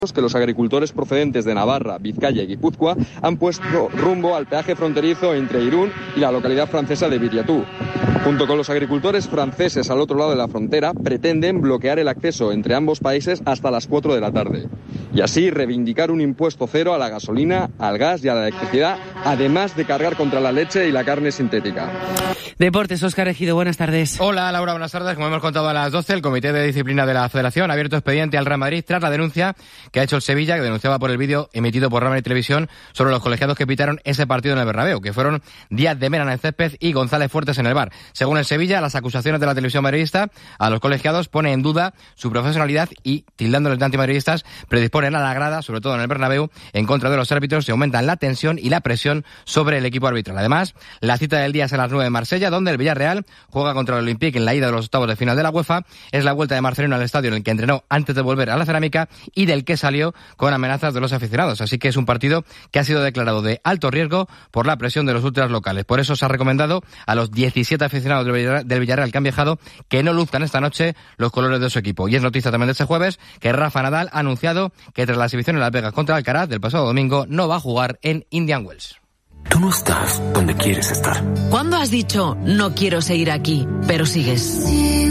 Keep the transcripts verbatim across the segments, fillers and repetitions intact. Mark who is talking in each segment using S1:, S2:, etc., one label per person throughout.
S1: que los agricultores procedentes de Navarra, Vizcaya y Guipúzcoa han puesto rumbo al peaje fronterizo entre Irún y la localidad francesa de Viriatú. Junto con los agricultores franceses al otro lado de la frontera, pretenden bloquear el acceso entre ambos países hasta las cuatro de la tarde. Y así reivindicar un impuesto cero a la gasolina, al gas y a la electricidad, además de cargar contra la leche y la carne sintética.
S2: Deportes, Óscar Ejido, buenas tardes.
S3: Hola Laura, buenas tardes. Como hemos contado a las doce, el Comité de Disciplina de la Federación ha abierto expediente al Real Madrid tras la denuncia que ha hecho el Sevilla, que denunciaba por el vídeo emitido por Real Madrid Televisión sobre los colegiados que pitaron ese partido en el Bernabéu, que fueron Díaz de Mera en el césped y González Fuertes en el V A R. Según el Sevilla, las acusaciones de la televisión madridista a los colegiados pone en duda su profesionalidad y, tildándoles de antimadridistas, predisponen a la grada, sobre todo en el Bernabéu, en contra de los árbitros y aumentan la tensión y la presión sobre el equipo arbitral. Además, la cita del día es a las nueve en Marsella, donde el Villarreal juega contra el Olympique en la ida de los octavos de final de la UEFA. Es la vuelta de Marcelino al estadio en el que entrenó antes de volver a la Cerámica y del que salió con amenazas de los aficionados. Así que es un partido que ha sido declarado de alto riesgo por la presión de los ultras locales. Por eso se ha recomendado a los diecisiete aficionados del Villarreal que han viajado que no luzcan esta noche los colores de su equipo. Y es noticia también de este jueves que Rafa Nadal ha anunciado que tras la exhibición en Las Vegas contra Alcaraz del pasado domingo no va a jugar en Indian Wells.
S4: Tú no estás donde quieres estar.
S5: ¿Cuándo has dicho no quiero seguir aquí, pero sigues?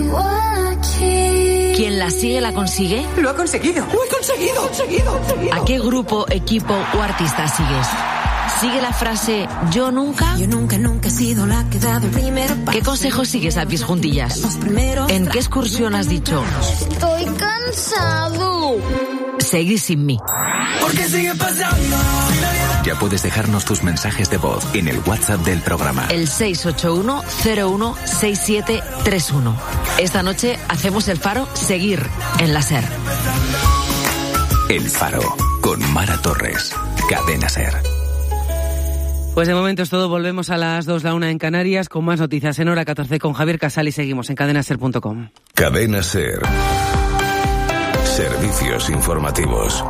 S5: ¿Quién la sigue la consigue?
S6: Lo ha conseguido. Lo he conseguido, conseguido, conseguido.
S5: ¿A qué grupo, equipo o artista sigues? ¿Sigue la frase yo nunca?
S6: Yo nunca, nunca he sido la que ha dado el primer paso.
S5: ¿Qué consejos sigues a pies juntillas? ¿En qué excursión has dicho?
S7: Estoy cansado.
S5: Seguir sin mí.
S6: Porque sigue pasando.
S4: Ya puedes dejarnos tus mensajes de voz en el WhatsApp del programa.
S5: El seis ocho uno cero uno seis siete tres uno. Esta noche hacemos el Faro Seguir en la SER.
S4: El Faro con Mara Torres. Cadena SER.
S2: Pues de momento es todo, volvemos a las dos, la una en Canarias, con más noticias en hora catorce con Javier Casal y seguimos en cadena ser punto com.
S8: Cadena SER. Servicios informativos.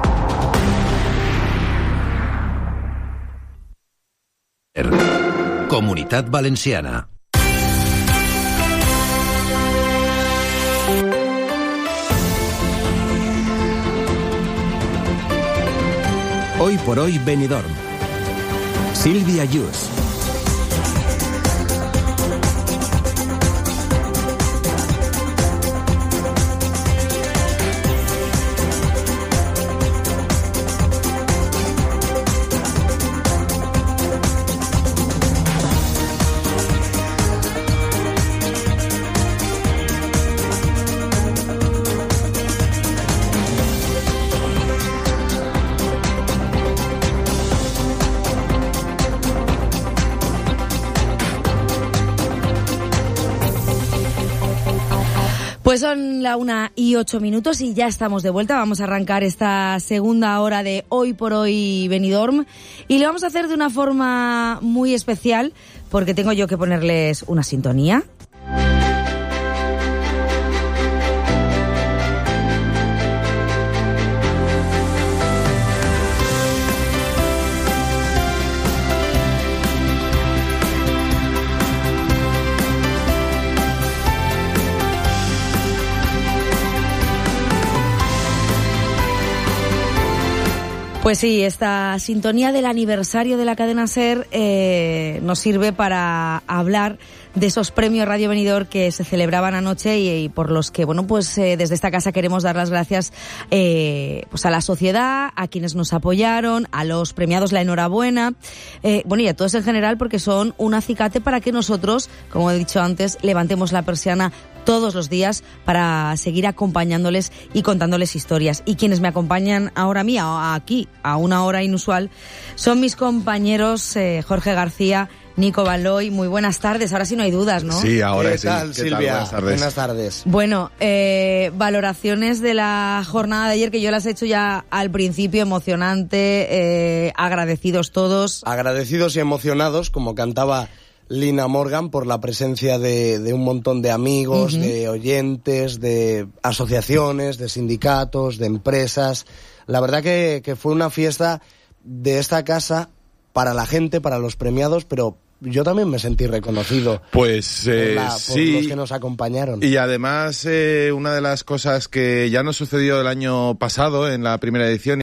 S9: Comunitat Valenciana. Hoy por hoy Benidorm. Silvia Yus.
S10: Pues son la una y ocho minutos y ya estamos de vuelta. Vamos a arrancar esta segunda hora de Hoy por Hoy Benidorm y lo vamos a hacer de una forma muy especial porque tengo yo que ponerles una sintonía. Pues sí, esta sintonía del aniversario de la cadena SER eh, nos sirve para hablar de esos premios Radio Benidorm que se celebraban anoche y, y por los que, bueno, pues eh, desde esta casa queremos dar las gracias eh, pues a la sociedad, a quienes nos apoyaron, a los premiados la enhorabuena, eh, bueno, y a todos en general porque son un acicate para que nosotros, como he dicho antes, levantemos la persiana todos los días para seguir acompañándoles y contándoles historias. Y quienes me acompañan ahora mía, aquí, a una hora inusual, son mis compañeros eh, Jorge García, Nico Valoy. Muy buenas tardes, ahora sí no hay dudas, ¿no?
S11: Sí, ahora
S12: ¿Qué
S11: sí.
S12: tal,
S11: ¿Qué
S12: Silvia?
S11: tal? Buenas tardes.
S12: Buenas tardes.
S10: Bueno, eh, valoraciones de la jornada de ayer, que yo las he hecho ya al principio, emocionante, eh, agradecidos todos.
S12: Agradecidos y emocionados, como cantaba Lina Morgan, por la presencia de, de un montón de amigos, uh-huh. de oyentes, de asociaciones, de sindicatos, de empresas. La verdad que, que fue una fiesta de esta casa para la gente, para los premiados, pero yo también me sentí reconocido.
S11: Pues eh,
S12: por la, por
S11: sí.
S12: los que nos acompañaron.
S11: Y además, eh, una de las cosas que ya nos sucedió el año pasado, en la primera edición,